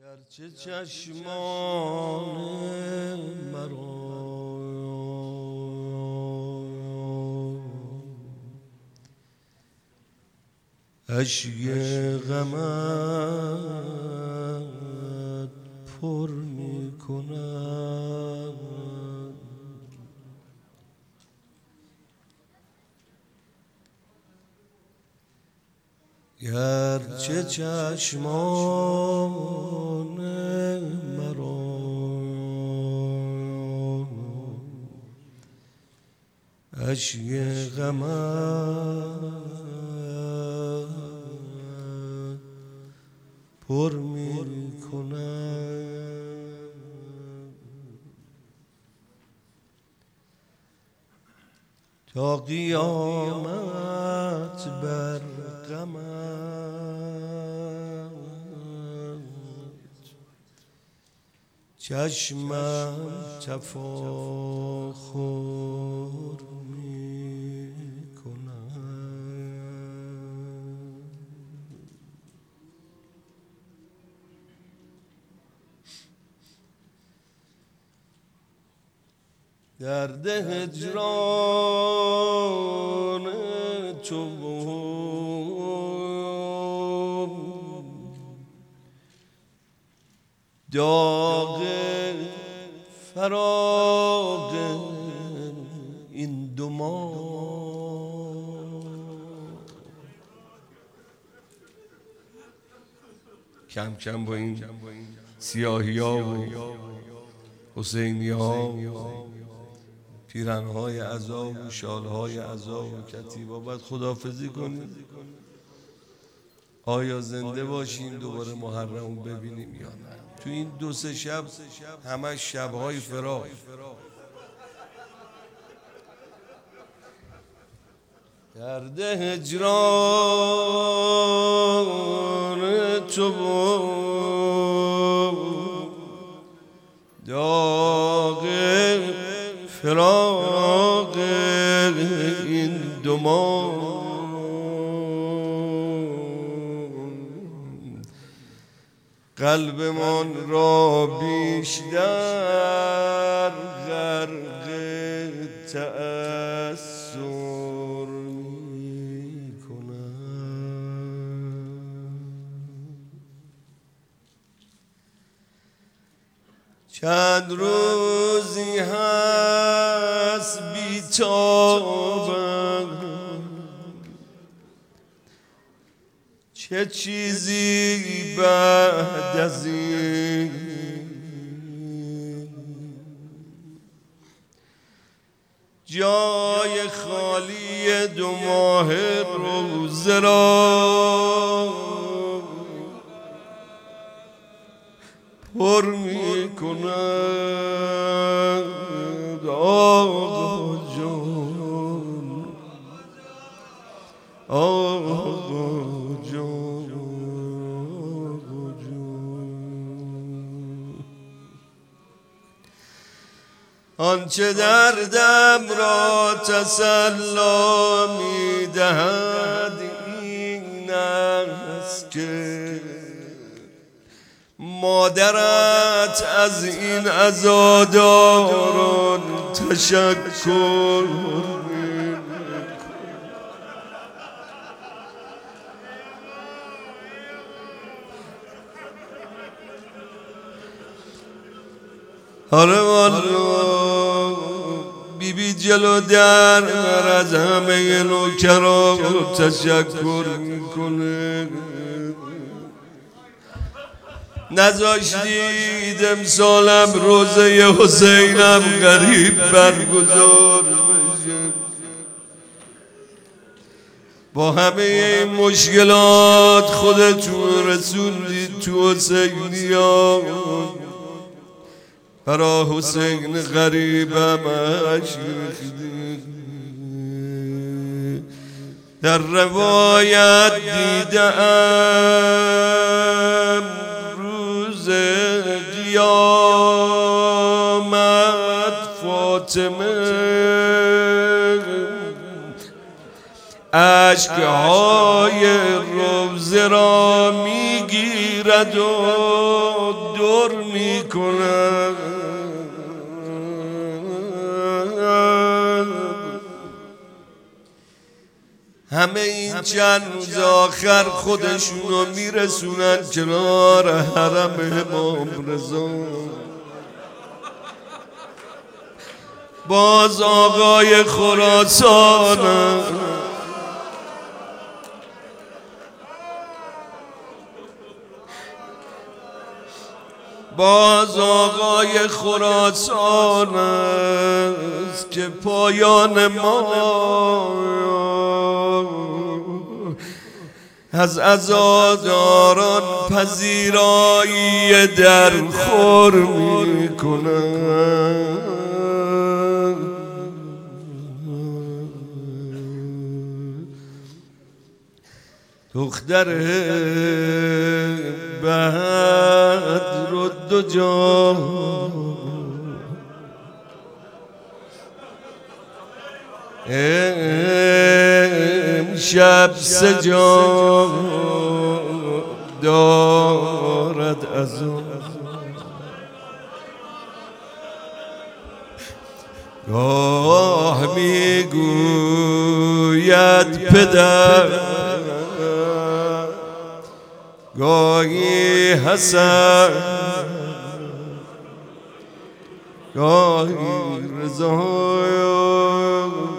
گرچه چشمان مرا اشک غمت پر می کند، گرچه چشمان مرا اشک غمت پر می کند، تا قیامت بر غمت چشمم تفاخر می کند. درد هجران تو داغ فراق این دو ماه، کم کم با این سیاهی ها و حسینی ها پیرنهای عزا و شالهای عزا و کتیبا باید خداحافظی کنیم. آیا زنده باشیم دوباره محرم ببینیم یا نه؟ تو این دو سه شب همه شبهای فراق. درد هجران تو داغ فراق این دو ماه، قلبمان را بیشتر غرق تأثر می کند. چند روزی هست بی‌تابم، چه چیزی بعد از این جای خالی 2 ماه روزه را پر می کند. آقا جان، آقا جان، آقا جان، آنچه دردم را تسلا می دهد این است که مادرت از این عزاداران تشکر می کند. آره والا بیبی جلو در از همه نوکران تشکر میکنه. نذاشتید امسالم روزه حسینم غریب برگزار بشه. با همه این مشکلات خودتون رسوندید تو حسینیان، برا حسین غریبم عشق ریختید. در روایت دیدم روز قیامت فاطمه اشک‌های روزه را میگیرد و میکنن. همه این چند روز آخر خودشونو میرسونن کنار حرم امام رضا. باز آقای خراسان است که پایان ما از عزاداران پذیرایی در خور میکنن. دختر بدر الدجا امشب سجا دارد از آن. گاه میگوید پدر، گاهی حسن، گاهی رضا.